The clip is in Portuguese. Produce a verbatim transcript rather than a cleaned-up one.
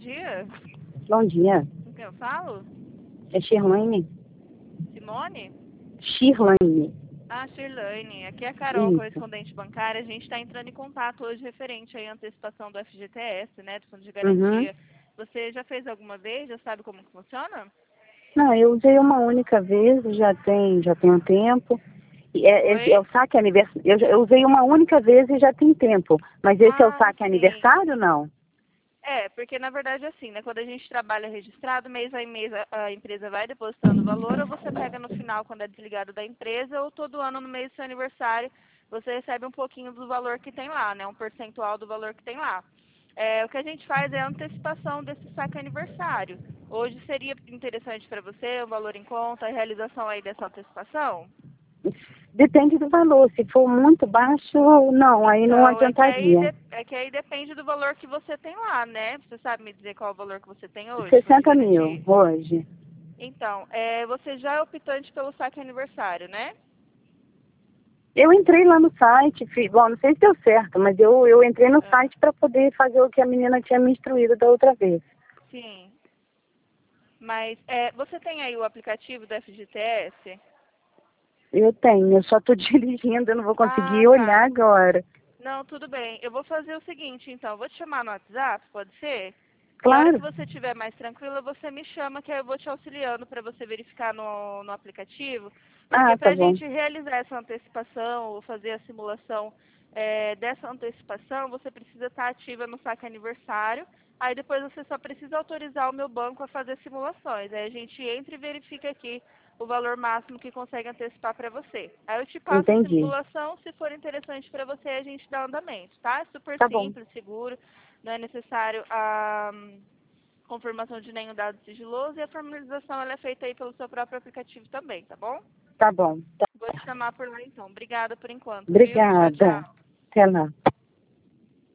dia. Bom dia. Com quem eu falo? É Shirlane? Simone? Shirlane. Ah, Shirlane. Aqui é a Carol, Isso. correspondente bancária. A gente está entrando em contato hoje referente à antecipação do F G T S, né, do Fundo de Uhum. Garantia. Você já fez alguma vez? Já sabe como que funciona? Não, eu usei uma única vez, já tem, já tem um tempo. E É, esse é Oi? o saque aniversário. Eu, já- eu usei uma única vez e já tem tempo. Mas esse é o Ah, saque sim. aniversário, não? É, porque na verdade é assim, né? Quando a gente trabalha registrado, mês a mês a, a empresa vai depositando o valor, ou você pega no final quando é desligado da empresa, ou todo ano no mês do seu aniversário, você recebe um pouquinho do valor que tem lá, né? Um percentual do valor que tem lá. É, o que a gente faz é a antecipação desse saque aniversário. Hoje seria interessante para você, o valor em conta, a realização aí dessa antecipação? Depende do valor. Se for muito baixo, não, aí não Então, é que aí, adiantaria. de- é que aí depende do valor que você tem lá, né? Você sabe me dizer qual é o valor que você tem hoje, fundo de sessenta mil garantia? hoje. Então, é, você já é optante pelo saque aniversário, né? Eu entrei lá no site, fiz, bom, não sei se deu certo, mas eu, eu entrei no Ah, site para poder fazer o que a menina tinha me instruído da outra vez. sim. Mas é, você tem aí o aplicativo do F G T S? Eu tenho, eu só estou dirigindo, eu não vou Ah, conseguir olhar tá. agora. Não, tudo bem. Eu vou fazer o seguinte, então. Eu vou te chamar no WhatsApp, pode ser? E a hora que Claro. você estiver mais tranquila, você me chama, que aí eu vou te auxiliando para você verificar no, no aplicativo. Porque Ah, para tá a bom. gente realizar essa antecipação ou fazer a simulação é, dessa antecipação, você precisa estar ativa no saque aniversário. Aí depois você só precisa autorizar o meu banco a fazer simulações. Aí a gente entra e verifica aqui o valor máximo que consegue antecipar para você. Aí eu te passo a Entendi. simulação, se for interessante para você, a gente dá andamento, tá? É super Tá bom. simples, seguro, não é necessário a hum, confirmação de nenhum dado sigiloso e a formalização ela é feita aí pelo seu próprio aplicativo também, tá bom? Tá bom. Tá. Vou te chamar por lá então. Obrigada por enquanto, viu? Tchau, Obrigada. tchau. Até lá.